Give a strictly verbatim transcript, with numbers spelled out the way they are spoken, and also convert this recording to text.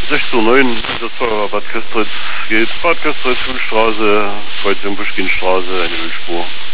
sechzehn Uhr neun, das Feuerwehr Bad Köstritz geht Bad Köstritz, Schulstraße, Kreuzung Buschkinstraße, eine Ölspur.